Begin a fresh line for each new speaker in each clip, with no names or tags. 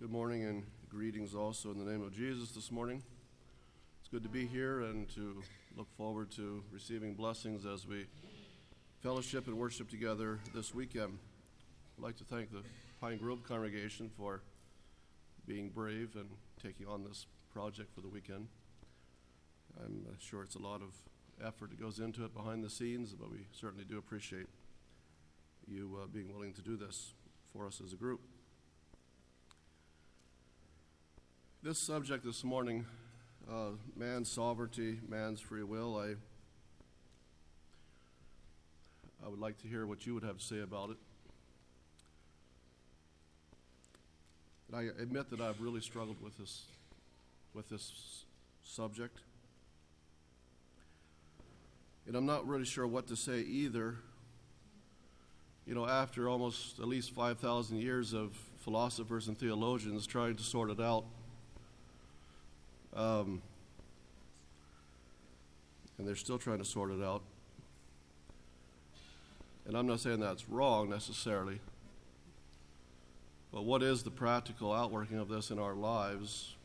Good morning and greetings also in the name of Jesus this morning. It's good to be here and to look forward to receiving blessings as we fellowship and worship together this weekend. I'd like to thank the Pine Grove congregation for being brave and taking on this project for the weekend. I'm sure it's a lot of effort that goes into it behind the scenes, but we certainly do appreciate you being willing to do this for us as a group. This subject this morning, man's sovereignty, man's free will, I would like to hear what you would have to say about it. And I admit that I've really struggled with this subject. And I'm not really sure what to say either. You know, after almost at least 5,000 years of philosophers and theologians trying to sort it out, and they're still trying to sort it out. And I'm not saying that's wrong necessarily, but what is the practical outworking of this in our lives?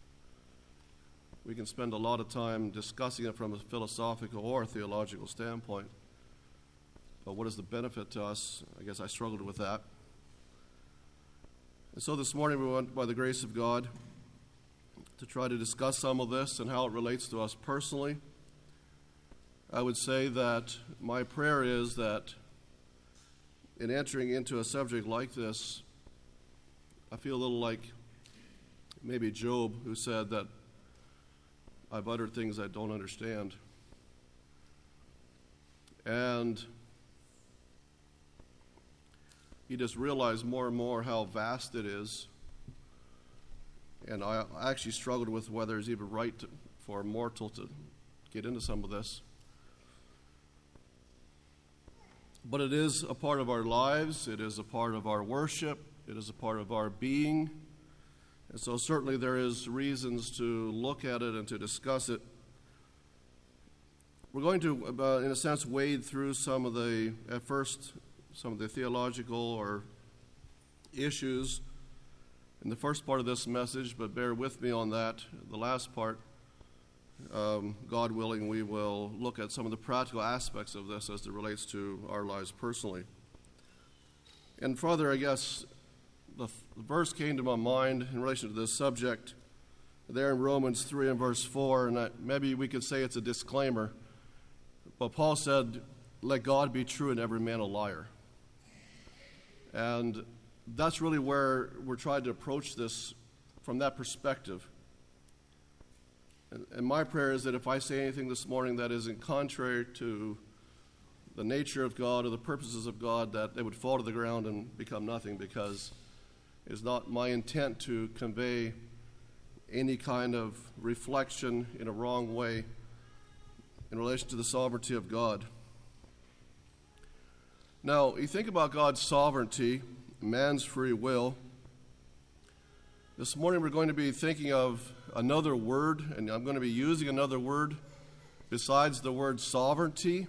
We can spend a lot of time discussing it from a philosophical or theological standpoint, but what is the benefit to us? I guess I struggled with that. And so this morning we went, by the grace of God, to try to discuss some of this and how it relates to us personally. I would say that my prayer is that in entering into a subject like this, I feel a little like maybe Job, who said that I've uttered things I don't understand. And he just realized more and more how vast it is. And I actually struggled with whether it's even right for a mortal to get into some of this. But it is a part of our lives. It is a part of our worship. It is a part of our being. And so certainly there is reasons to look at it and to discuss it. We're going to, in a sense, wade through some of the theological or issues in the first part of this message, but bear with me on that. The last part, God willing, we will look at some of the practical aspects of this as it relates to our lives personally. And further, I guess, the verse came to my mind in relation to this subject there in Romans 3 and verse 4, and maybe we could say it's a disclaimer, but Paul said, "Let God be true and every man a liar." And that's really where we're trying to approach this from that perspective. And my prayer is that if I say anything this morning that isn't contrary to the nature of God or the purposes of God, that they would fall to the ground and become nothing, because it's not my intent to convey any kind of reflection in a wrong way in relation to the sovereignty of God. Now, you think about God's sovereignty, man's free will. This morning we're going to be thinking of another word, and I'm going to be using another word besides the word sovereignty,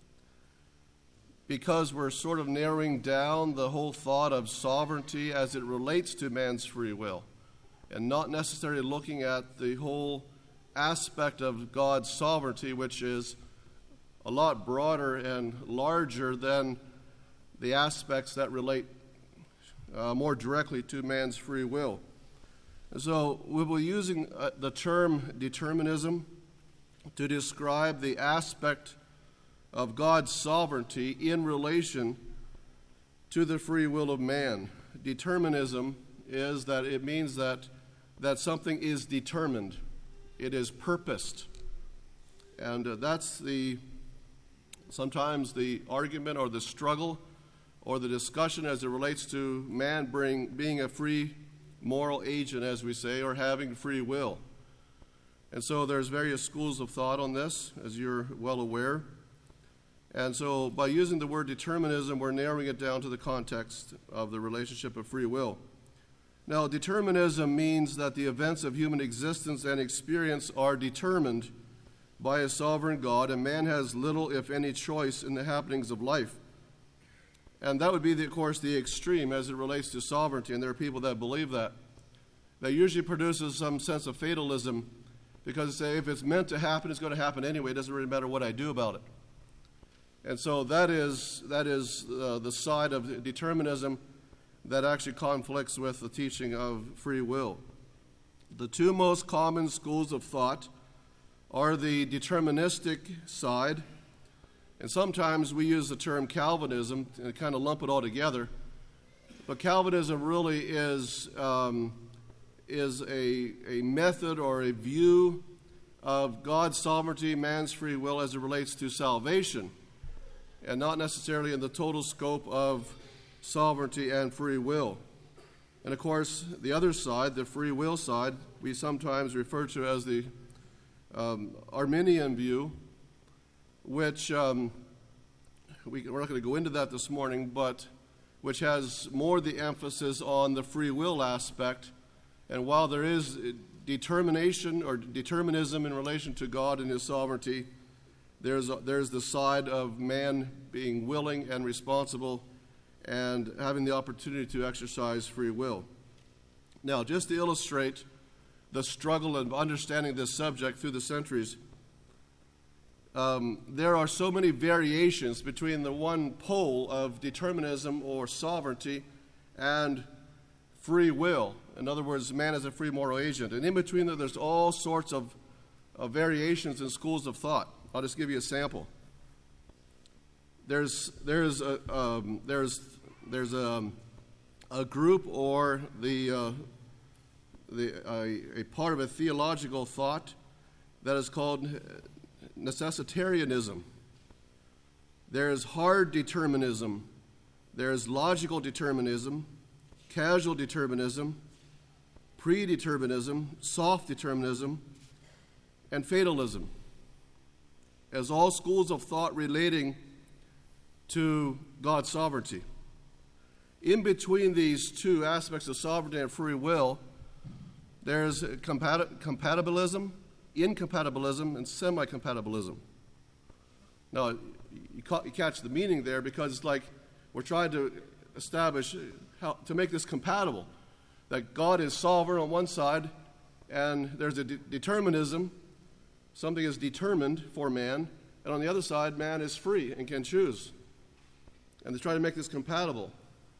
because we're sort of narrowing down the whole thought of sovereignty as it relates to man's free will, and not necessarily looking at the whole aspect of God's sovereignty, which is a lot broader and larger than the aspects that relate more directly to man's free will. And so we'll be using the term determinism to describe the aspect of God's sovereignty in relation to the free will of man. Determinism is that it means that something is determined. It is purposed. And that's sometimes the argument or the struggle or the discussion as it relates to man being a free moral agent, as we say, or having free will. And so there's various schools of thought on this, as you're well aware. And so by using the word determinism, we're narrowing it down to the context of the relationship of free will. Now, determinism means that the events of human existence and experience are determined by a sovereign God, and man has little, if any, choice in the happenings of life. And that would be, of course, the extreme as it relates to sovereignty, and there are people that believe that. that usually produces some sense of fatalism, because they say if it's meant to happen, it's going to happen anyway. It doesn't really matter what I do about it. And so that is the side of determinism that actually conflicts with the teaching of free will. The two most common schools of thought are the deterministic side, and sometimes we use the term Calvinism and kind of lump it all together. But Calvinism really is a method or a view of God's sovereignty, man's free will as it relates to salvation, and not necessarily in the total scope of sovereignty and free will. And of course, the other side, the free will side, we sometimes refer to as the Arminian view, which we're not going to go into that this morning, but which has more the emphasis on the free will aspect. And while there is determination or determinism in relation to God and his sovereignty, there's the side of man being willing and responsible and having the opportunity to exercise free will. Now, just to illustrate the struggle of understanding this subject through the centuries, there are so many variations between the one pole of determinism or sovereignty and free will. In other words, man is a free moral agent. And in between them, there's all sorts of variations in schools of thought. I'll just give you a sample. There's a group or a part of a theological thought that is called necessitarianism. There's hard determinism. There's logical determinism, casual determinism, predeterminism, soft determinism, and fatalism, as all schools of thought relating to God's sovereignty. In between these two aspects of sovereignty and free will, there's compatibilism, incompatibilism, and semi-compatibilism. Now, you catch the meaning there, because it's like we're trying to establish how to make this compatible, that God is sovereign on one side, and there's a determinism, something is determined for man, and on the other side, man is free and can choose. And they try to make this compatible.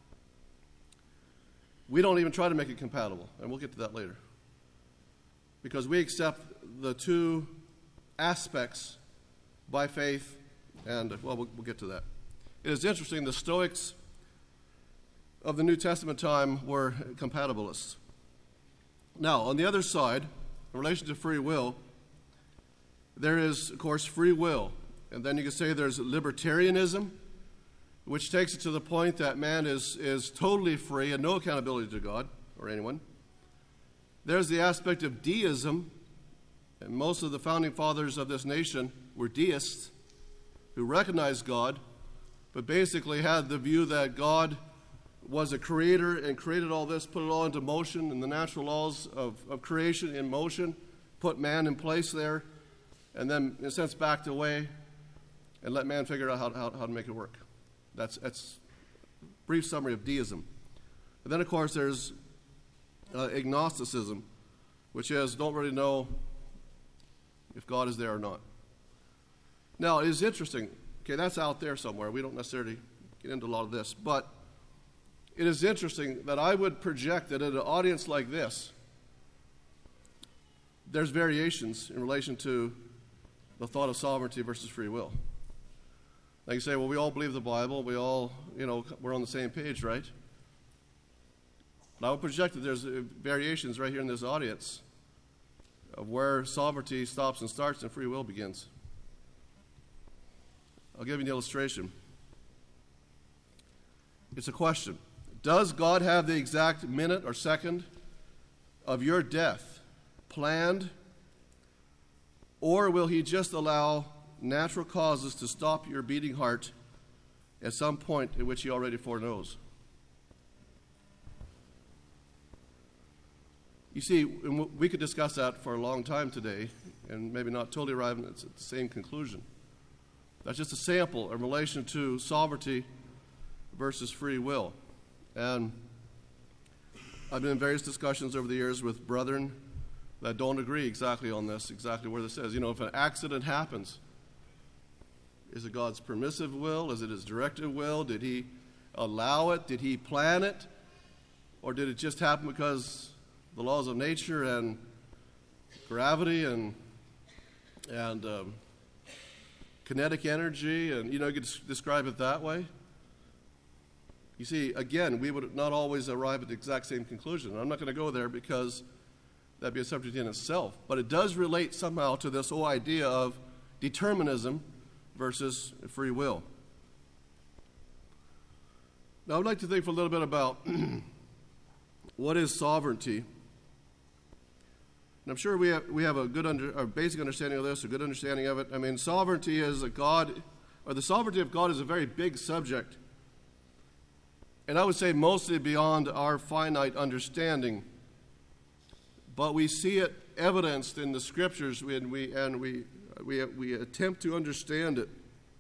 We don't even try to make it compatible, and we'll get to that later, because we accept the two aspects by faith, and, well, we'll get to that. It is interesting, the Stoics of the New Testament time were compatibilists. Now, on the other side, in relation to free will, there is, of course, free will. And then you can say there's libertarianism, which takes it to the point that man is totally free and no accountability to God or anyone. There's the aspect of deism, and most of the founding fathers of this nation were deists who recognized God, but basically had the view that God was a creator and created all this, put it all into motion, and the natural laws of creation in motion, put man in place there, and then, in a sense, backed away and let man figure out how to make it work. That's a brief summary of deism. And then, of course, there's agnosticism, which is don't really know if God is there or not. Now, it is interesting. Okay, that's out there somewhere. We don't necessarily get into a lot of this, but it is interesting that I would project that in an audience like this, there's variations in relation to the thought of sovereignty versus free will. Like you say, well, we all believe the Bible. We all, we're on the same page, right? But I would project that there's variations right here in this audience of where sovereignty stops and starts and free will begins. I'll give you an illustration. It's a question. Does God have the exact minute or second of your death planned, or will he just allow natural causes to stop your beating heart at some point in which he already foreknows? You see, we could discuss that for a long time today and maybe not totally arrive at the same conclusion. That's just a sample in relation to sovereignty versus free will. And I've been in various discussions over the years with brethren that don't agree exactly on this, exactly where this is. If an accident happens, is it God's permissive will? Is it his directive will? Did he allow it? Did he plan it? Or did it just happen because the laws of nature and gravity and kinetic energy, and you could describe it that way? You see, again, we would not always arrive at the exact same conclusion. I'm not going to go there because that'd be a subject in itself. But it does relate somehow to this whole idea of determinism versus free will. Now, I'd like to think for a little bit about what is sovereignty. And I'm sure we have a basic understanding of this, a good understanding of it. I mean, sovereignty is the sovereignty of God is a very big subject. And I would say mostly beyond our finite understanding. But we see it evidenced in the Scriptures, and we attempt to understand it.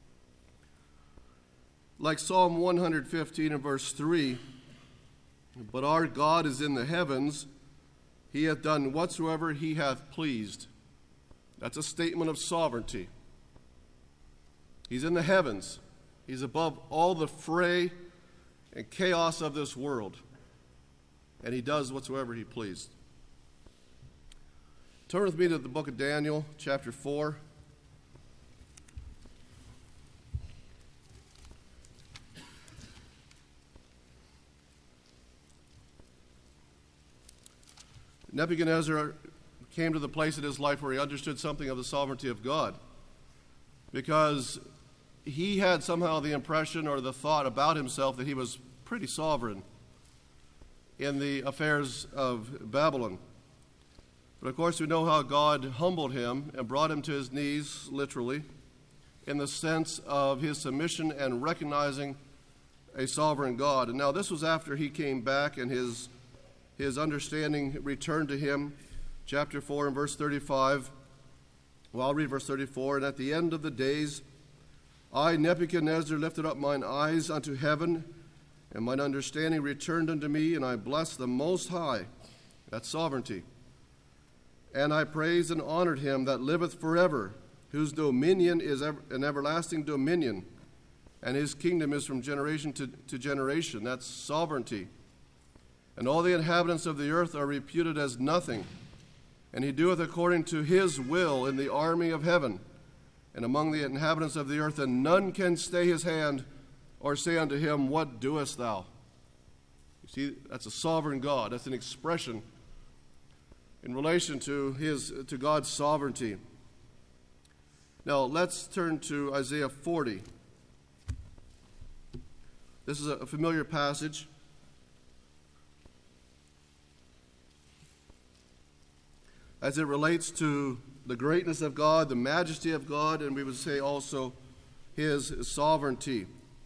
Like Psalm 115 and verse 3, "But our God is in the heavens, he hath done whatsoever he hath pleased." That's a statement of sovereignty. He's in the heavens. He's above all the fray and chaos of this world, and he does whatsoever he pleased. Turn with me to the book of Daniel, chapter 4. Nebuchadnezzar came to the place in his life where he understood something of the sovereignty of God, because he had somehow the impression or the thought about himself that he was pretty sovereign in the affairs of Babylon. But of course, we know how God humbled him and brought him to his knees, literally, in the sense of his submission and recognizing a sovereign God. And now this was after he came back and his understanding returned to him. Chapter 4 and verse 35. Well, I'll read verse 34. "And at the end of the days, I, Nebuchadnezzar, lifted up mine eyes unto heaven, and mine understanding returned unto me, and I blessed the Most High." That's sovereignty. "And I praised and honored him that liveth forever, whose dominion is an everlasting dominion, and his kingdom is from generation to generation." That's sovereignty. "And all the inhabitants of the earth are reputed as nothing, and he doeth according to his will in the army of heaven, and among the inhabitants of the earth, and none can stay his hand or say unto him, What doest thou?" You see, that's a sovereign God. That's an expression in relation to God's sovereignty. Now, let's turn to Isaiah 40. This is a familiar passage. As it relates to the greatness of God, the majesty of God, and we would say also his sovereignty.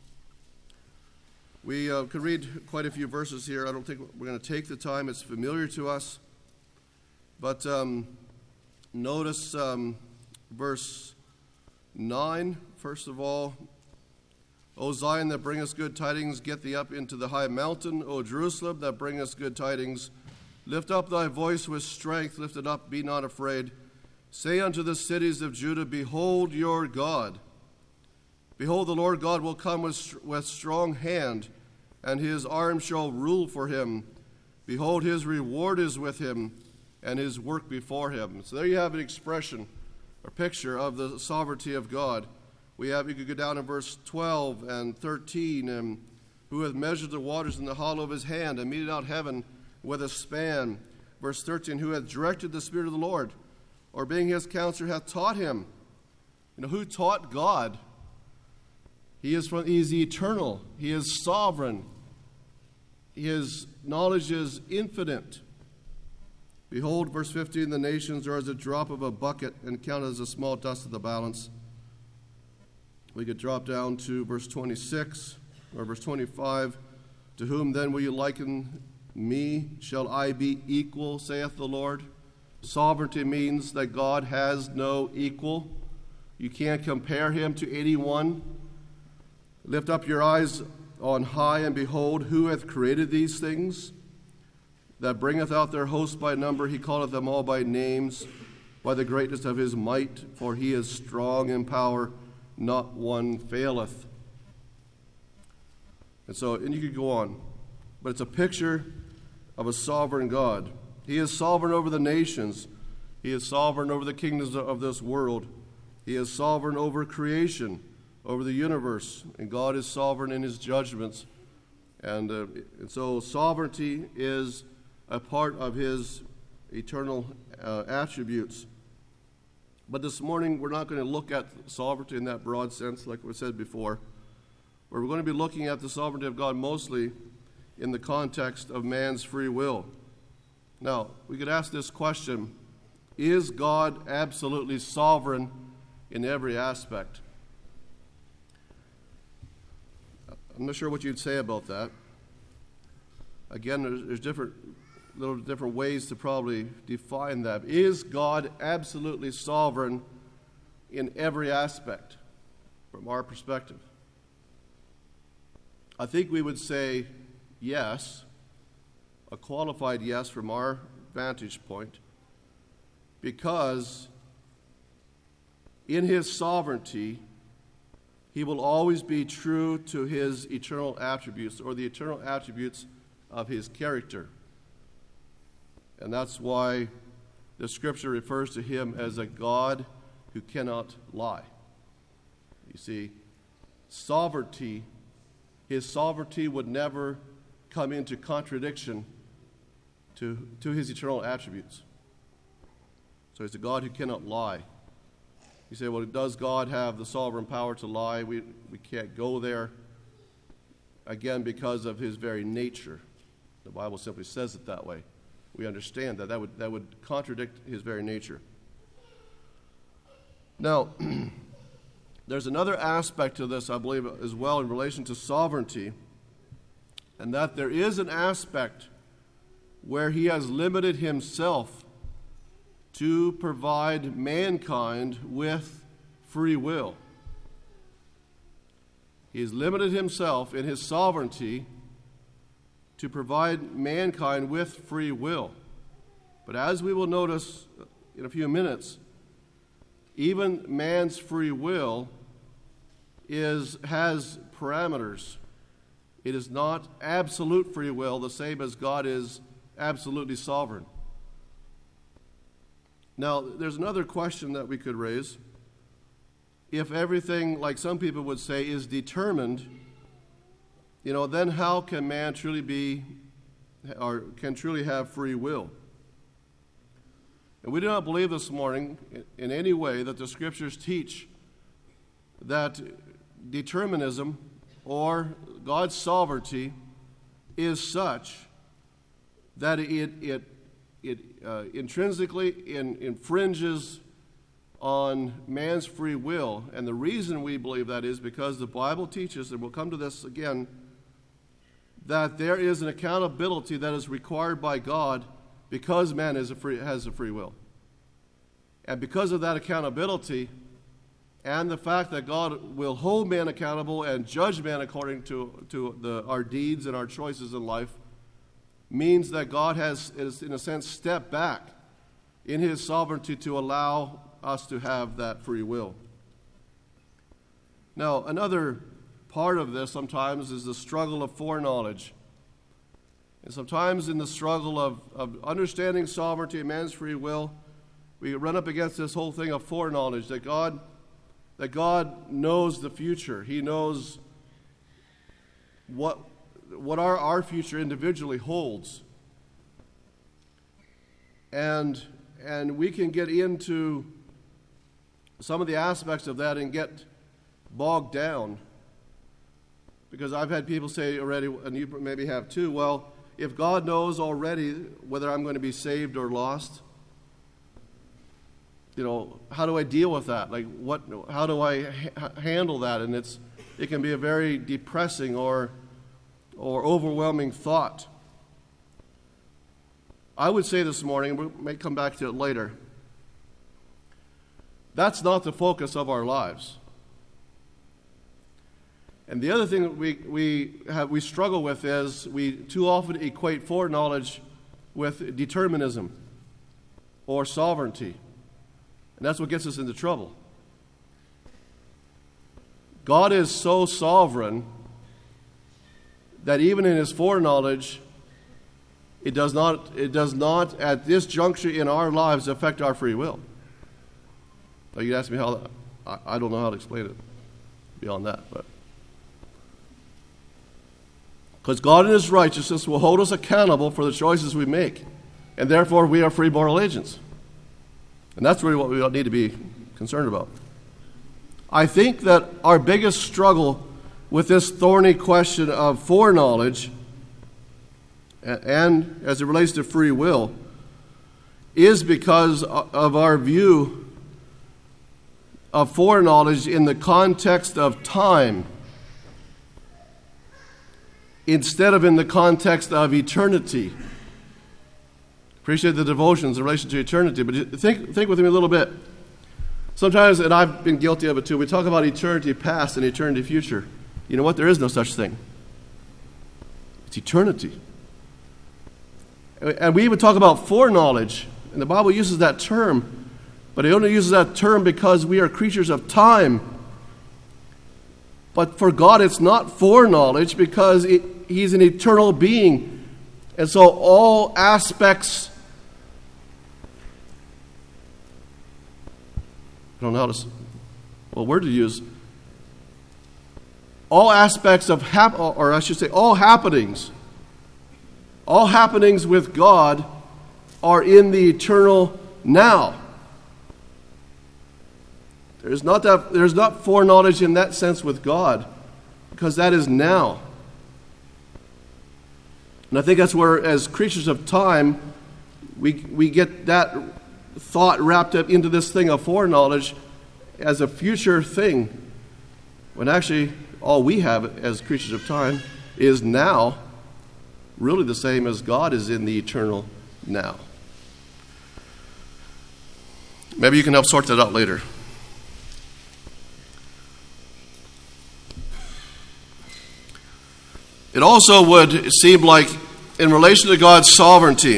We could read quite a few verses here. I don't think we're going to take the time. It's familiar to us. But notice verse 9, first of all. "O Zion, that bringest good tidings, get thee up into the high mountain. O Jerusalem, that bringest good tidings, lift up thy voice with strength, lift it up, be not afraid. Say unto the cities of Judah, Behold your God. Behold, the Lord God will come with strong hand, and his arm shall rule for him. Behold, his reward is with him, and his work before him." So there you have an expression, or picture of the sovereignty of God. You could go down in verse 12 and 13, and "Who hath measured the waters in the hollow of his hand, and meted out heaven with a span." Verse 13, "Who hath directed the Spirit of the Lord, or being his counselor hath taught him." Who taught God? He is eternal. He is sovereign. His knowledge is infinite. "Behold," verse 15, "the nations are as a drop of a bucket, and counted as a small dust of the balance." We could drop down to verse 26 or verse 25. "To whom then will you liken me? Shall I be equal, saith the Lord?" Sovereignty means that God has no equal. You can't compare him to anyone. "Lift up your eyes on high, and behold, who hath created these things? that bringeth out their host by number. He calleth them all by names, by the greatness of his might, for he is strong in power, not one faileth. And you could go on, but it's a picture of a sovereign God. He is sovereign over the nations. He is sovereign over the kingdoms of this world. He is sovereign over creation, over the universe, and God is sovereign in his judgments. And so sovereignty is a part of his eternal attributes. But this morning, we're not going to look at sovereignty in that broad sense, like we said before. But we're going to be looking at the sovereignty of God mostly in the context of man's free will. Now, we could ask this question: is God absolutely sovereign in every aspect? I'm not sure what you'd say about that. Again, there's little different ways to probably define that. Is God absolutely sovereign in every aspect from our perspective? I think we would say yes, a qualified yes from our vantage point, because in his sovereignty, he will always be true to his eternal attributes, or the eternal attributes of his character. And that's why the Scripture refers to him as a God who cannot lie. You see, sovereignty, his sovereignty would never come into contradiction to his eternal attributes. So he's a God who cannot lie. You say, well, does God have the sovereign power to lie? We can't go there. Again, because of his very nature. The Bible simply says it that way. We understand that that would contradict his very nature. Now, there's another aspect to this, I believe, as well in relation to sovereignty, and that there is an aspect where he has limited himself to provide mankind with free will. He has limited himself in his sovereignty to provide mankind with free will. But as we will notice in a few minutes, even man's free will has parameters. It is not absolute free will, the same as God is absolutely sovereign. Now, there's another question that we could raise. If everything, like some people would say, is determined, then how can man truly be, or can truly have free will? And we do not believe this morning in any way that the Scriptures teach that determinism or God's sovereignty is such that it intrinsically infringes on man's free will. And the reason we believe that is because the Bible teaches, and we'll come to this again, that there is an accountability that is required by God because man has a free will. And because of that accountability and the fact that God will hold man accountable and judge man according to our deeds and our choices in life, means that God has, in a sense, stepped back in his sovereignty to allow us to have that free will. Now, another part of this sometimes is the struggle of foreknowledge. And sometimes in the struggle of understanding sovereignty and man's free will, we run up against this whole thing of foreknowledge, that God knows the future. He knows what our future individually holds. And we can get into some of the aspects of that and get bogged down. Because I've had people say already, and you maybe have too, well, if God knows already whether I'm going to be saved or lost, how do I deal with that? How do I handle that? And it can be a very depressing or overwhelming thought. I would say this morning, we may come back to it later, that's not the focus of our lives. And the other thing that we struggle with is we too often equate foreknowledge with determinism or sovereignty. And that's what gets us into trouble. God is so sovereign that even in his foreknowledge, it does not at this juncture in our lives affect our free will. Now you'd ask me how, I don't know how to explain it beyond that, but because God in his righteousness will hold us accountable for the choices we make, and therefore we are free moral agents. And that's really what we need to be concerned about. I think that our biggest struggle with this thorny question of foreknowledge, and as it relates to free will, is because of our view of foreknowledge in the context of time instead of in the context of eternity. Appreciate the devotions in relation to eternity, but think with me a little bit. Sometimes, and I've been guilty of it too, we talk about eternity past and eternity future. You know what? There is no such thing. It's eternity. And we even talk about foreknowledge, and the Bible uses that term, but it only uses that term because we are creatures of time. But for God, it's not foreknowledge because he's an eternal being. And so all aspects, I don't know how to, what word to use. All aspects of, all happenings with God are in the eternal now. There's not foreknowledge in that sense with God, because that is now. And I think that's where, as creatures of time, we get that thought wrapped up into this thing of foreknowledge as a future thing, when actually all we have as creatures of time is now, really the same as God is in the eternal now. Maybe you can help sort that out later. It also would seem like, in relation to God's sovereignty,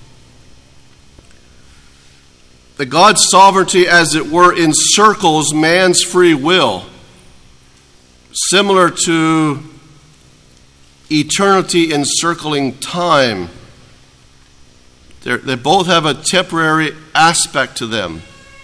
that God's sovereignty, as it were, encircles man's free will, similar to eternity encircling time. They both have a temporary aspect to them.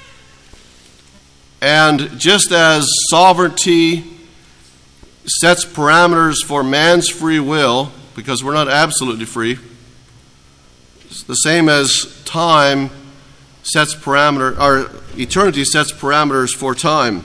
And just as sovereignty sets parameters for man's free will, because we're not absolutely free, it's the same as time sets parameter, or eternity sets parameters for time.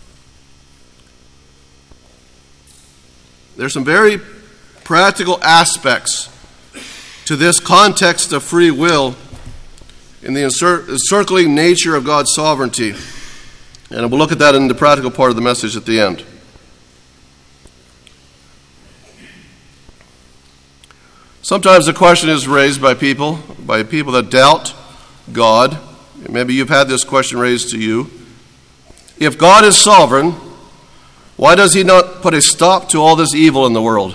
There's some very practical aspects to this context of free will in the encircling nature of God's sovereignty. And we'll look at that in the practical part of the message at the end. Sometimes the question is raised by people that doubt God. Maybe you've had this question raised to you. If God is sovereign, why does he not put a stop to all this evil in the world?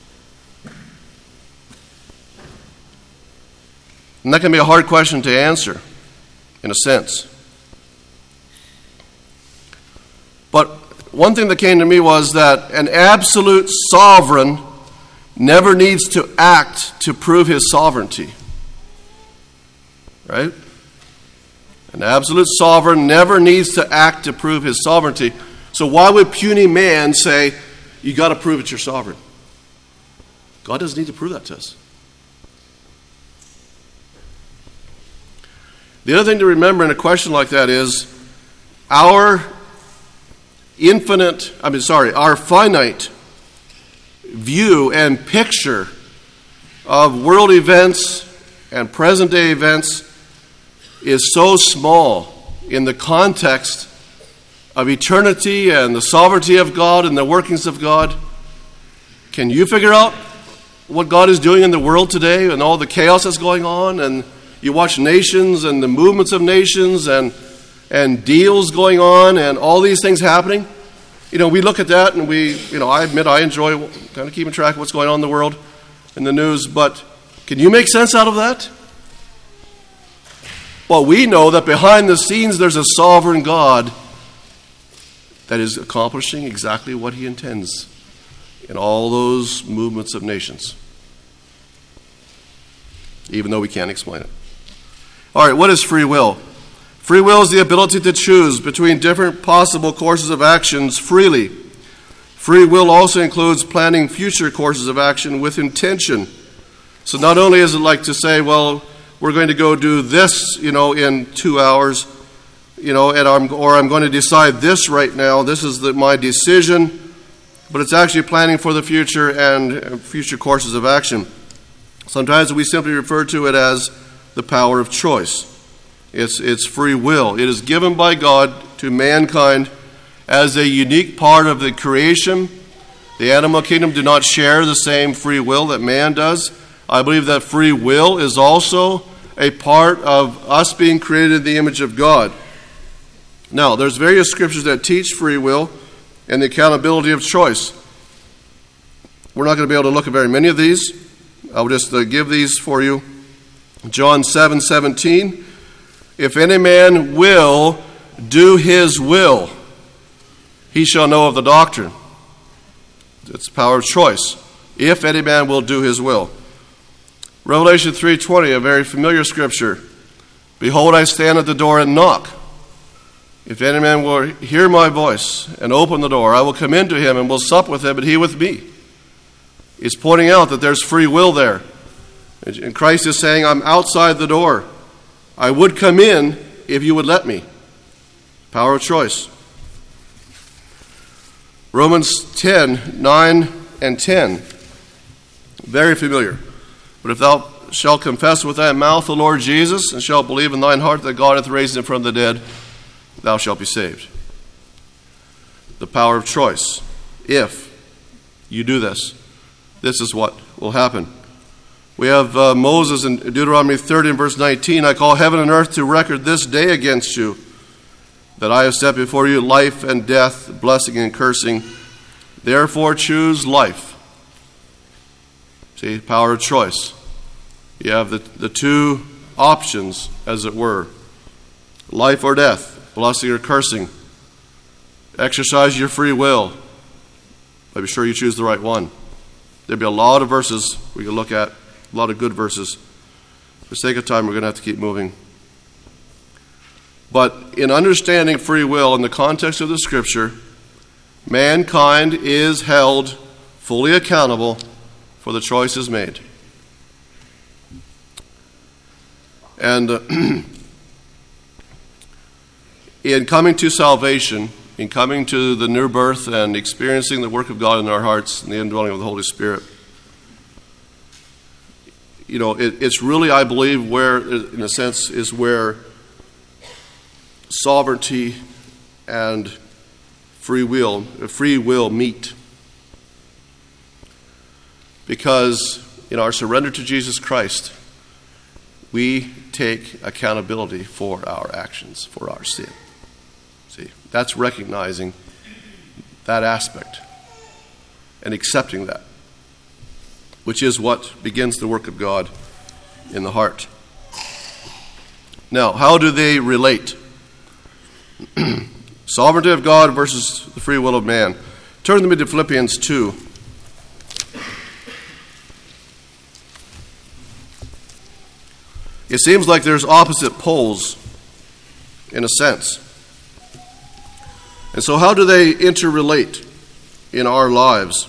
And that can be a hard question to answer, in a sense. But one thing that came to me was that an absolute sovereign never needs to act to prove his sovereignty. Right? An absolute sovereign never needs to act to prove his sovereignty. So why would puny man say, you got to prove that you're sovereign? God doesn't need to prove that to us. The other thing to remember in a question like that is our finite view and picture of world events and present day events is so small in the context of eternity and the sovereignty of God and the workings of God. Can you figure out what God is doing in the world today and all the chaos that's going on? And you watch nations and the movements of nations and deals going on and all these things happening. You know, we look at that and I admit I enjoy kind of keeping track of what's going on in the world in the news, but Can you make sense out of that? Well, we know that behind the scenes there's a sovereign God that is accomplishing exactly what he intends in all those movements of nations, even though we can't explain it. All right, what is free will? Free will is the ability to choose between different possible courses of actions freely. Free will also includes planning future courses of action with intention. So not only is it like to say, well, we're going to go do this, in 2 hours, or I'm going to decide this right now. This is my decision. But it's actually planning for the future and future courses of action. Sometimes we simply refer to it as the power of choice. It's free will. It is given by God to mankind as a unique part of the creation. The animal kingdom do not share the same free will that man does. I believe that free will is also a part of us being created in the image of God. Now, there's various scriptures that teach free will and the accountability of choice. We're not going to be able to look at very many of these. I'll just give these for you. John 7:17. If any man will do his will, he shall know of the doctrine. It's the power of choice. If any man will do his will. Revelation 3:20, a very familiar scripture. Behold, I stand at the door and knock. If any man will hear my voice and open the door, I will come into him and will sup with him and he with me. It's pointing out that there's free will there. And Christ is saying, I'm outside the door. I would come in if you would let me. Power of choice. Romans 10:9 and 10. Very familiar. But if thou shalt confess with thy mouth the Lord Jesus, and shalt believe in thine heart that God hath raised him from the dead, thou shalt be saved. The power of choice. If you do this, this is what will happen. We have Moses in Deuteronomy 30 and verse 19. I call heaven and earth to record this day against you, that I have set before you life and death, blessing and cursing. Therefore choose life. See, power of choice. You have the two options, as it were. Life or death. Blessing or cursing. Exercise your free will. But be sure you choose the right one. There'll be a lot of verses we can look at, a lot of good verses. For the sake of time, we're going to have to keep moving. But in understanding free will in the context of the Scripture, mankind is held fully accountable for the choices made. And in coming to salvation, in coming to the new birth and experiencing the work of God in our hearts and the indwelling of the Holy Spirit, it's really, I believe, where, in a sense, is where sovereignty and free will meet. Because in our surrender to Jesus Christ, we take accountability for our actions, for our sin. See, that's recognizing that aspect and accepting that, which is what begins the work of God in the heart. Now, how do they relate? Sovereignty of God versus the free will of man. Turn with me to Philippians 2. It seems like there's opposite poles, in a sense. And so how do they interrelate in our lives?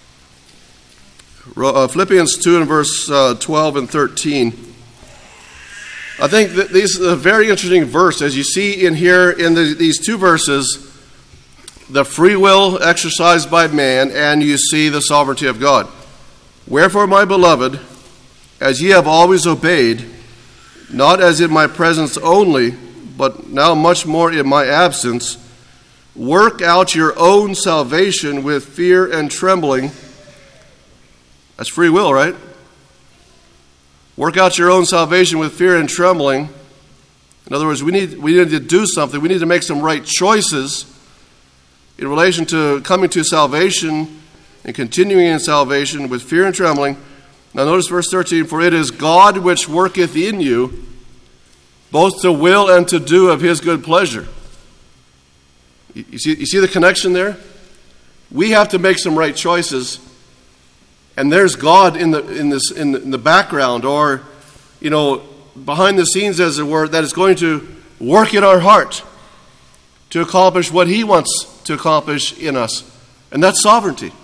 Philippians 2 and verse 12 and 13. I think that this is a very interesting verse. As you see in here, in these two verses, the free will exercised by man, and you see the sovereignty of God. Wherefore, my beloved, as ye have always obeyed, not as in my presence only, but now much more in my absence, work out your own salvation with fear and trembling. That's free will, right? Work out your own salvation with fear and trembling. In other words, we need to do something. We need to make some right choices in relation to coming to salvation and continuing in salvation with fear and trembling. Now notice verse 13, for it is God which worketh in you, both to will and to do of his good pleasure. You see the connection there? We have to make some right choices, and there's God in the background, or behind the scenes, as it were, that is going to work in our heart to accomplish what he wants to accomplish in us, and that's sovereignty.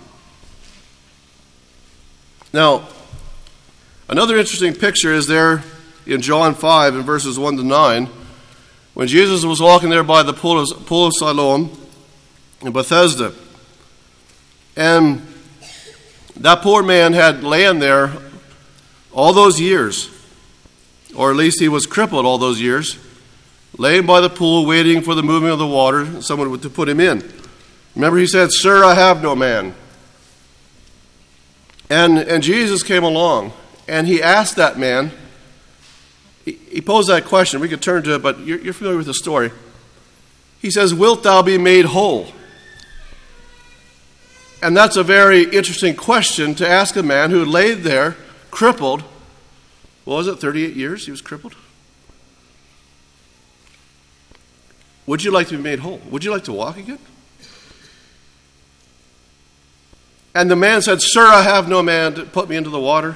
Now, another interesting picture is there in John 5 in verses 1 to 9, when Jesus was walking there by the pool of Siloam in Bethesda. And that poor man had lain there all those years, or at least he was crippled all those years, laying by the pool waiting for the moving of the water, someone to put him in. Remember, he said, "Sir, I have no man." And Jesus came along, and he asked that man, he posed that question. We could turn to it, but you're familiar with the story. He says, "Wilt thou be made whole?" And that's a very interesting question to ask a man who laid there, crippled. What was it, 38 years he was crippled? Would you like to be made whole? Would you like to walk again? And the man said, "Sir, I have no man to put me into the water."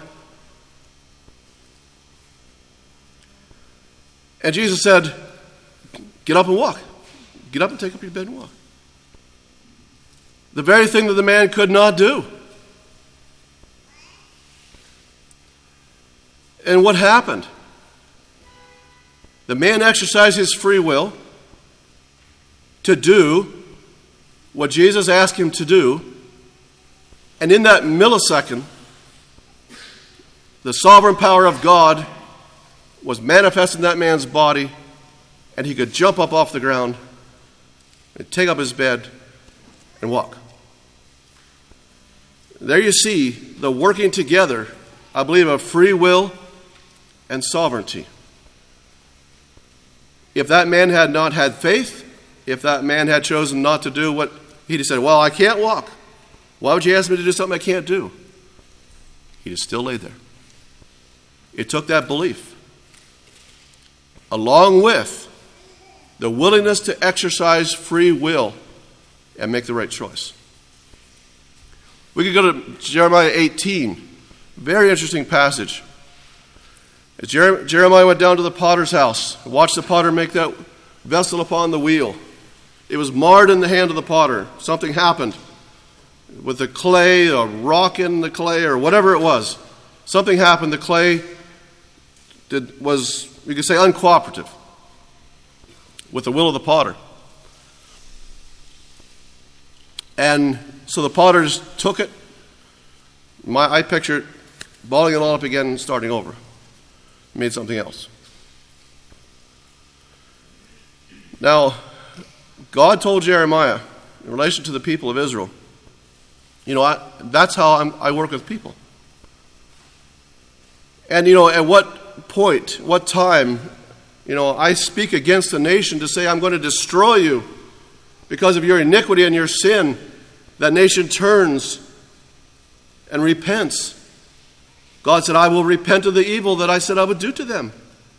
And Jesus said, "Get up and walk. Get up and take up your bed and walk." The very thing that the man could not do. And what happened? The man exercised his free will to do what Jesus asked him to do. And in that millisecond, the sovereign power of God was manifest in that man's body, and he could jump up off the ground and take up his bed and walk. There you see the working together, I believe, of free will and sovereignty. If that man had not had faith, if that man had chosen not to do what he'd have said, "Well, I can't walk. Why would you ask me to do something I can't do?" He'd have still laid there. It took that belief, along with the willingness to exercise free will and make the right choice. We could go to Jeremiah 18, very interesting passage. As Jeremiah went down to the potter's house, watched the potter make that vessel upon the wheel. It was marred in the hand of the potter. Something happened with the clay, a rock in the clay, or whatever it was. Something happened. The clay was, you could say, uncooperative with the will of the potter. And so the potters took it. I picture it balling it all up again and starting over. Made something else. Now, God told Jeremiah, in relation to the people of Israel, that's how I work with people. And, at what point, what time, I speak against a nation to say, "I'm going to destroy you because of your iniquity and your sin," that nation turns and repents. God said, "I will repent of the evil that I said I would do to them."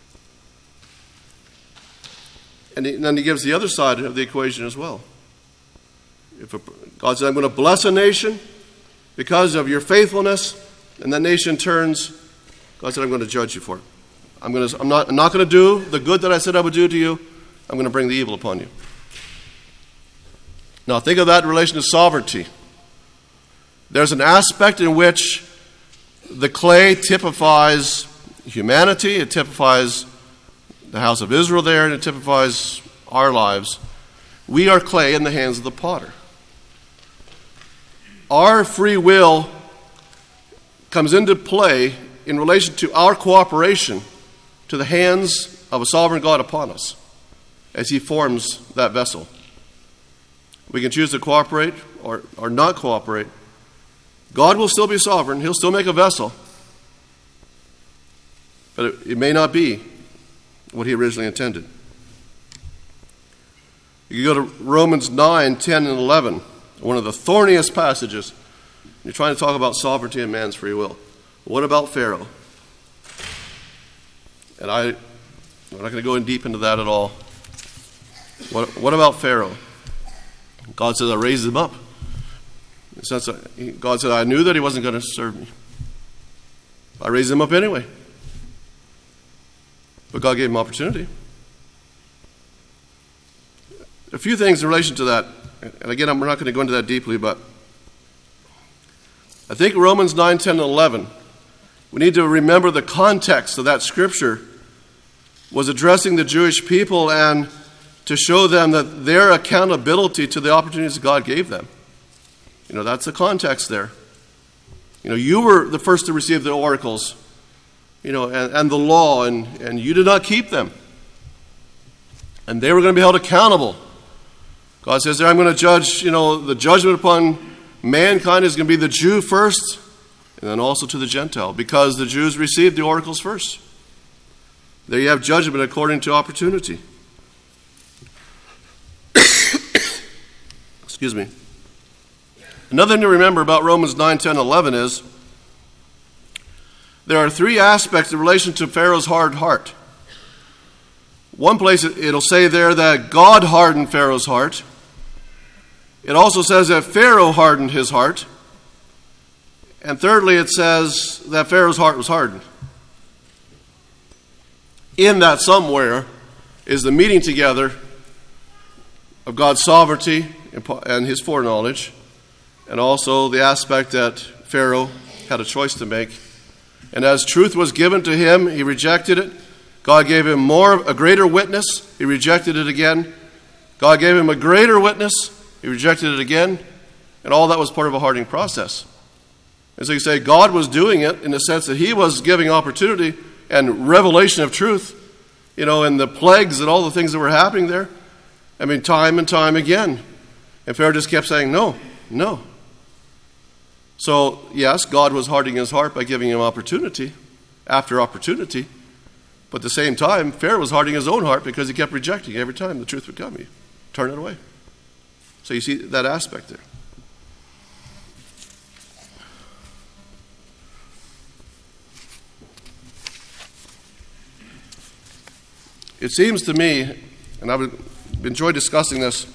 And then he gives the other side of the equation as well. God said, "I'm going to bless a nation because of your faithfulness," and that nation turns, God said, "I'm going to judge you for it. I'm not going to do the good that I said I would do to you. I'm going to bring the evil upon you." Now think of that in relation to sovereignty. There's an aspect in which the clay typifies humanity, it typifies the house of Israel there, and it typifies our lives. We are clay in the hands of the potter. Our free will comes into play in relation to our cooperation to the hands of a sovereign God upon us as he forms that vessel. We can choose to cooperate or not cooperate. God will still be sovereign. He'll still make a vessel. But it may not be what he originally intended. You go to Romans 9, 10, and 11, one of the thorniest passages. You're trying to talk about sovereignty and man's free will. What about Pharaoh? And I'm not going to go in deep into that at all. What about Pharaoh? God says, I raised him up. In the sense that God said, I knew that he wasn't going to serve me. I raised him up anyway. But God gave him opportunity. A few things in relation to that. And again, we're not going to go into that deeply, but I think Romans 9, 10, and 11, we need to remember the context of that scripture was addressing the Jewish people and to show them that their accountability to the opportunities God gave them. That's the context there. You were the first to receive the oracles, and the law, and you did not keep them. And they were going to be held accountable. God says there, I'm going to judge, the judgment upon mankind is going to be the Jew first, and then also to the Gentile, because the Jews received the oracles first. There you have judgment according to opportunity. Excuse me. Another thing to remember about Romans 9, 10, 11 is there are three aspects in relation to Pharaoh's hard heart. One place it'll say there that God hardened Pharaoh's heart. It also says that Pharaoh hardened his heart. And thirdly, it says that Pharaoh's heart was hardened. In that somewhere is the meeting together of God's sovereignty and his foreknowledge, and also the aspect that Pharaoh had a choice to make. And as truth was given to him, he rejected it. God gave him a greater witness. He rejected it again. God gave him a greater witness. He rejected it again. And all that was part of a hardening process. And so you say God was doing it in the sense that he was giving opportunity and revelation of truth, and the plagues and all the things that were happening there. Time and time again. And Pharaoh just kept saying, no. So, yes, God was hardening his heart by giving him opportunity after opportunity. But at the same time, Pharaoh was hardening his own heart because he kept rejecting every time the truth would come. He turned it away. So you see that aspect there. It seems to me, and I would enjoy discussing this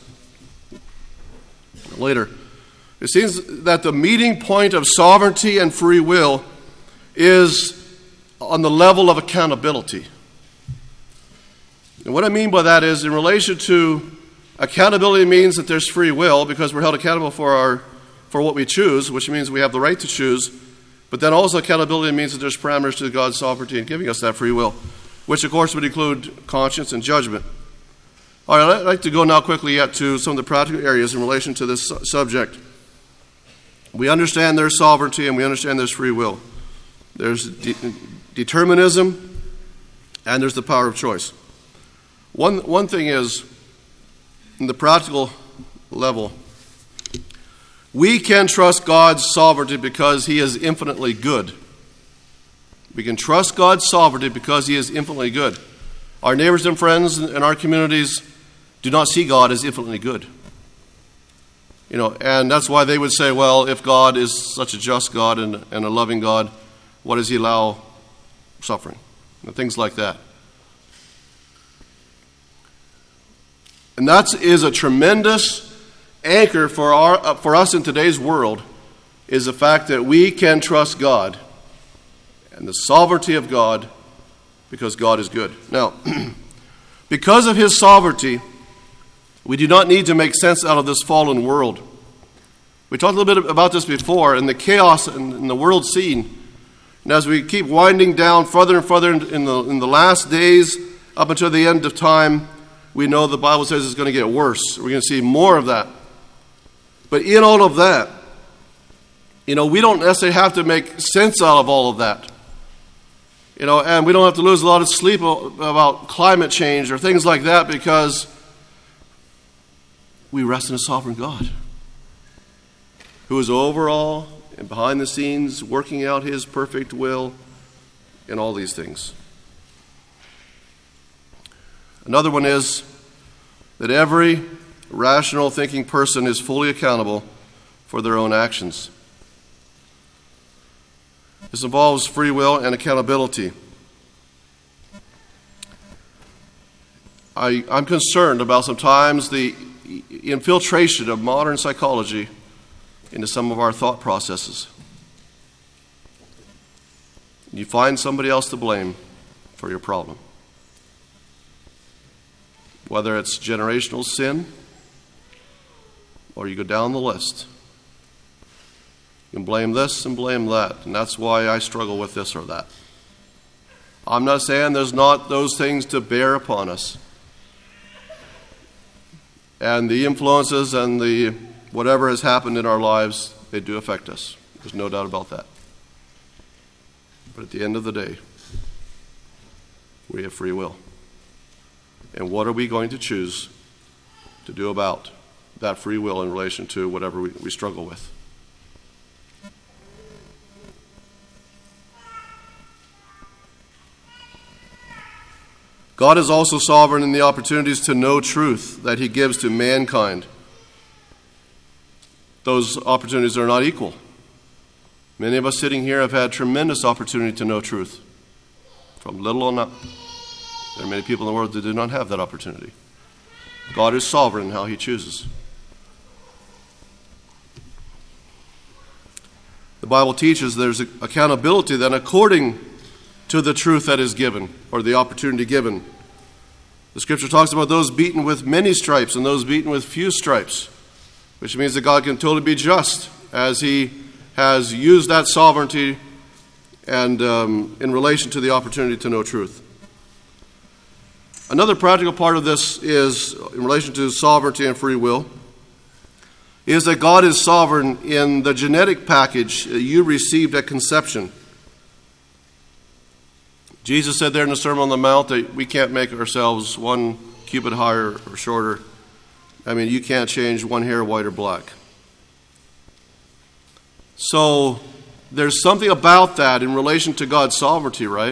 later, it seems that the meeting point of sovereignty and free will is on the level of accountability. And what I mean by that is in relation to accountability means that there's free will because we're held accountable for what we choose, which means we have the right to choose. But then also accountability means that there's parameters to God's sovereignty in giving us that free will, which of course would include conscience and judgment. All right, I'd like to go now quickly yet to some of the practical areas in relation to this subject. We understand there's sovereignty and we understand there's free will. There's determinism and there's the power of choice. One thing is, in the practical level, we can trust God's sovereignty because he is infinitely good. We can trust God's sovereignty because he is infinitely good. Our neighbors and friends in our communities do not see God as infinitely good. And that's why they would say, well, if God is such a just God and a loving God, why does he allow suffering? And things like that. And that is a tremendous anchor for us in today's world, is the fact that we can trust God and the sovereignty of God because God is good. Now, because of his sovereignty, we do not need to make sense out of this fallen world. We talked a little bit about this before, and the chaos in the world scene. And as we keep winding down further and further in the last days up until the end of time, we know the Bible says it's going to get worse. We're going to see more of that. But in all of that, we don't necessarily have to make sense out of all of that. And we don't have to lose a lot of sleep about climate change or things like that because we rest in a sovereign God who is over all and behind the scenes working out his perfect will in all these things. Another one is that every rational thinking person is fully accountable for their own actions. This involves free will and accountability. I'm concerned about sometimes the infiltration of modern psychology into some of our thought processes. You find somebody else to blame for your problem. Whether it's generational sin or you go down the list. You can blame this and blame that, and that's why I struggle with this or that. I'm not saying there's not those things to bear upon us. And the influences and the whatever has happened in our lives, they do affect us. There's no doubt about that. But at the end of the day, we have free will. And what are we going to choose to do about that free will in relation to whatever we struggle with? God is also sovereign in the opportunities to know truth that he gives to mankind. Those opportunities are not equal. Many of us sitting here have had tremendous opportunity to know truth, from little on up. There are many people in the world that do not have that opportunity. God is sovereign in how he chooses. The Bible teaches there's accountability then according to the truth that is given, or the opportunity given. The scripture talks about those beaten with many stripes and those beaten with few stripes, which means that God can totally be just as he has used that sovereignty and in relation to the opportunity to know truth. Another practical part of this is, in relation to sovereignty and free will, is that God is sovereign in the genetic package that you received at conception. Jesus said there in the Sermon on the Mount that we can't make ourselves 1 cubit higher or shorter. I mean, you can't change one hair white or black. So there's something about that in relation to God's sovereignty, right?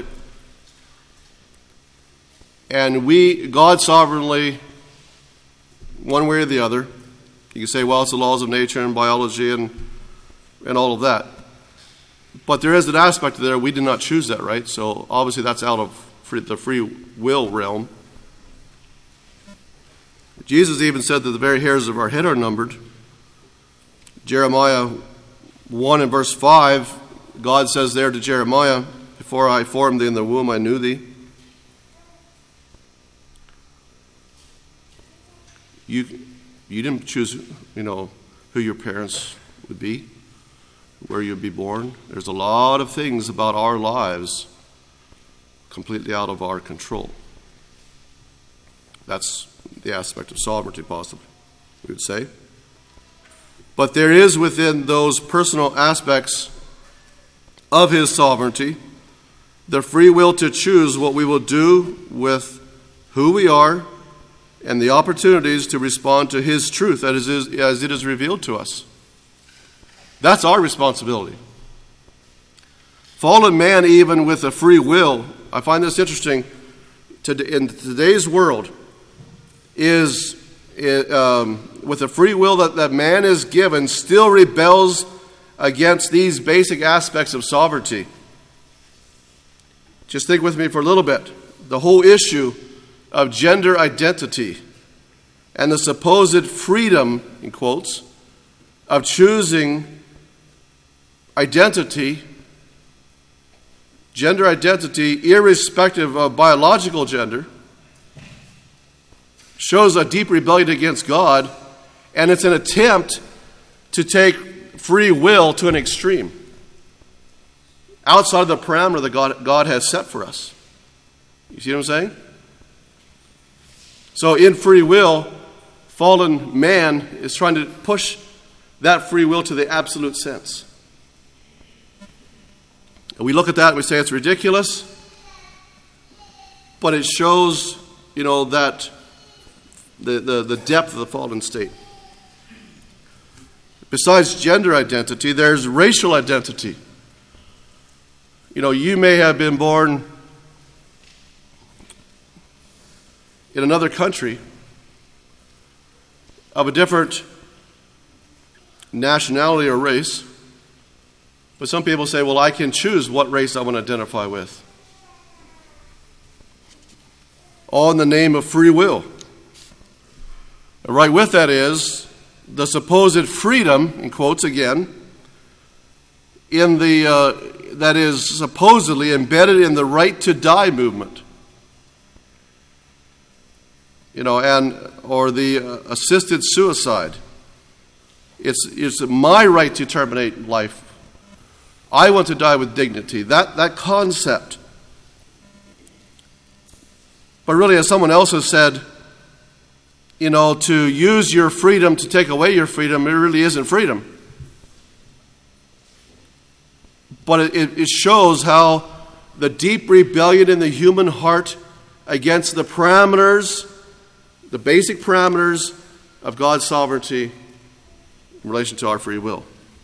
And God sovereignly, one way or the other, you can say, well, it's the laws of nature and biology and all of that. But there is an aspect there, we did not choose that, right? So obviously that's out of the free will realm. Jesus even said that the very hairs of our head are numbered. Jeremiah 1 and verse 5, God says there to Jeremiah, before I formed thee in the womb, I knew thee. You didn't choose, who your parents would be, where you'd be born. There's a lot of things about our lives completely out of our control. That's the aspect of sovereignty, possibly, we would say. But there is within those personal aspects of his sovereignty the free will to choose what we will do with who we are and the opportunities to respond to his truth as it is revealed to us. That's our responsibility. Fallen man, even with a free will, I find this interesting, in today's world, is with the free will that man is given, still rebels against these basic aspects of sovereignty. Just think with me for a little bit. The whole issue of gender identity and the supposed freedom, in quotes, of choosing identity, gender identity, irrespective of biological gender, shows a deep rebellion against God, and it's an attempt to take free will to an extreme, outside of the parameter that God has set for us. You see what I'm saying? So in free will, fallen man is trying to push that free will to the absolute sense. And we look at that and we say it's ridiculous, but it shows, that the depth of the fallen state. Besides gender identity, there's racial identity. You may have been born in another country of a different nationality or race, But some people say, well, I can choose what race I want to identify with. All in the name of free will. Right with that is the supposed freedom, in quotes again, that is supposedly embedded in the right to die movement. Or the assisted suicide. It's my right to terminate life. I want to die with dignity. That concept. But really, as someone else has said, to use your freedom to take away your freedom, it really isn't freedom. But it shows how the deep rebellion in the human heart against the basic parameters of God's sovereignty in relation to our free will.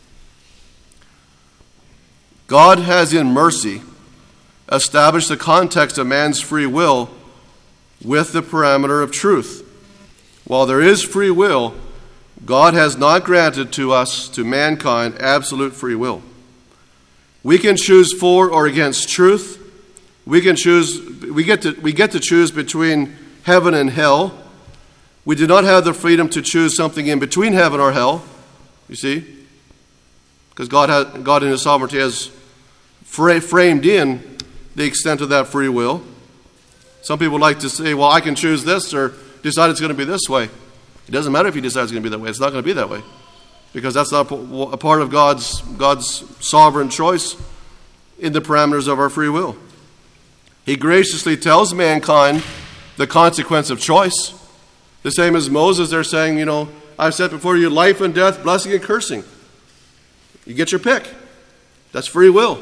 God has in mercy established the context of man's free will with the parameter of truth. While there is free will, God has not granted to mankind, absolute free will. We can choose for or against truth. We get to choose between heaven and hell. We do not have the freedom to choose something in between heaven or hell, you see, because God in His sovereignty has framed in the extent of that free will. Some people like to say, well, I can choose this or decide it's going to be this way. It doesn't matter if He decides it's going to be that way. It's not going to be that way, because that's not a part of God's sovereign choice in the parameters of our free will. He graciously tells mankind the consequence of choice. The same as Moses, they're saying, I've set before you life and death, blessing and cursing. You get your pick. That's free will.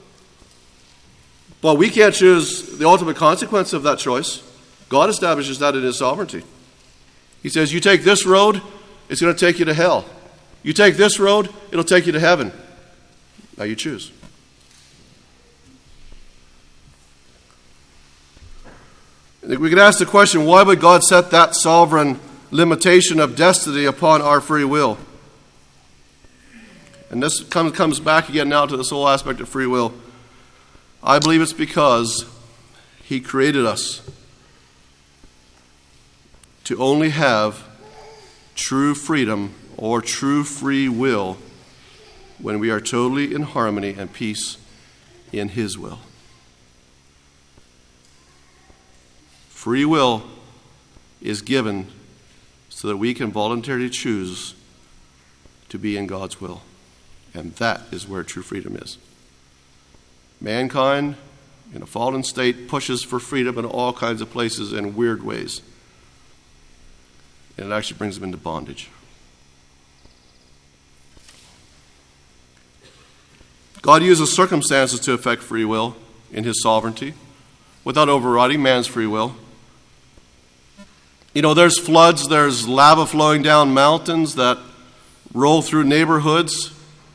But we can't choose the ultimate consequence of that choice. God establishes that in His sovereignty. He says, you take this road, it's going to take you to hell. You take this road, it'll take you to heaven. Now you choose. We could ask the question, why would God set that sovereign limitation of destiny upon our free will? And this comes back again now to this whole aspect of free will. I believe it's because He created us to only have true freedom or true free will when we are totally in harmony and peace in His will. Free will is given so that we can voluntarily choose to be in God's will. And that is where true freedom is. Mankind, in a fallen state, pushes for freedom in all kinds of places in weird ways. And it actually brings them into bondage. God uses circumstances to affect free will in His sovereignty without overriding man's free will. There's floods, there's lava flowing down mountains that roll through neighborhoods.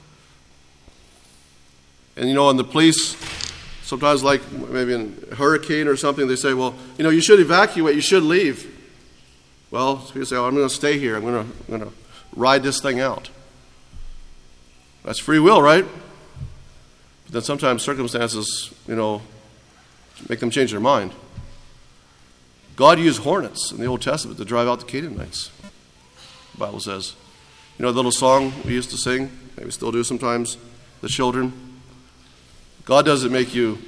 And the police, sometimes like maybe in a hurricane or something, they say, well, you should evacuate, you should leave. Well, people say, I'm going to stay here, I'm going to ride this thing out. That's free will, right? But then sometimes circumstances, make them change their mind. God used hornets in the Old Testament to drive out the Canaanites, the Bible says. The little song we used to sing, maybe still do sometimes, the children. God doesn't make you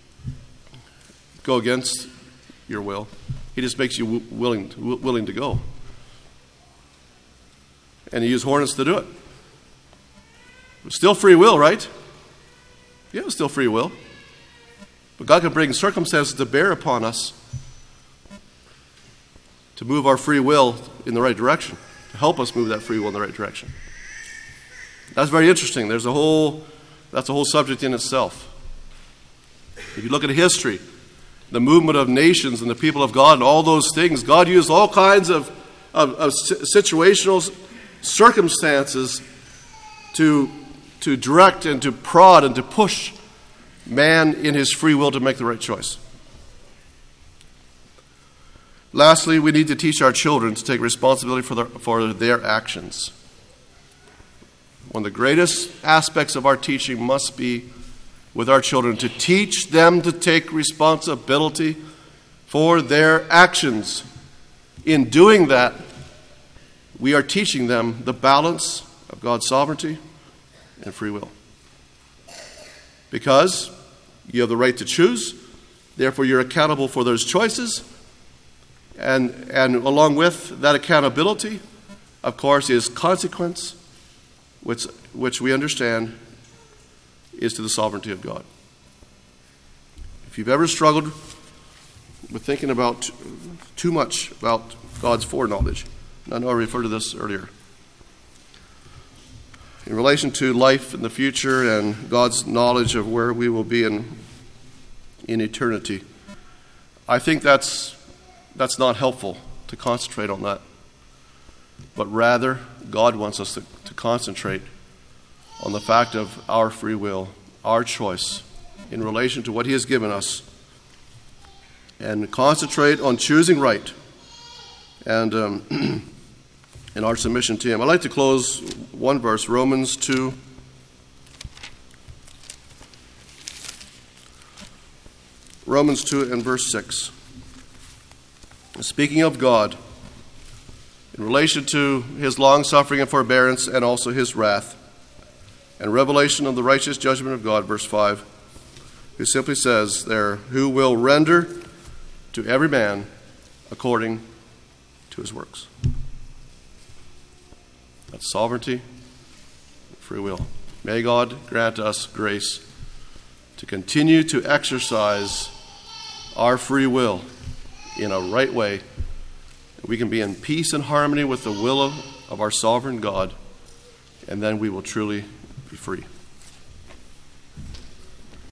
go against your will. He just makes you willing to go. And He used hornets to do it. It's still free will, right? Yeah, it's still free will. But God can bring circumstances to bear upon us to move our free will in the right direction, to help us move that free will in the right direction. That's very interesting. That's a whole subject in itself. If you look at history, the movement of nations and the people of God and all those things, God used all kinds of situational circumstances to direct and to prod and to push man in his free will to make the right choice. Lastly, we need to teach our children to take responsibility for their actions. one of the greatest aspects of our teaching must be with our children, to teach them to take responsibility for their actions. In doing that, we are teaching them the balance of God's sovereignty and free will. Because you have the right to choose, therefore you're accountable for those choices, and along with that accountability, of course, is consequence, which we understand is to the sovereignty of God. If you've ever struggled with thinking about too much about God's foreknowledge, and I know I referred to this earlier, in relation to life in the future and God's knowledge of where we will be in eternity, I think that's not helpful to concentrate on that. But rather, God wants us to concentrate on the fact of our free will, our choice in relation to what He has given us, and concentrate on choosing right and in our submission to Him. I'd like to close one verse, Romans 2. Romans 2 and verse 6. Speaking of God, in relation to His long-suffering and forbearance and also His wrath, and revelation of the righteous judgment of God, verse 5, who simply says there, who will render to every man according to his works. That's sovereignty, free will. May God grant us grace to continue to exercise our free will in a right way. We can be in peace and harmony with the will of our sovereign God, and then we will truly be free.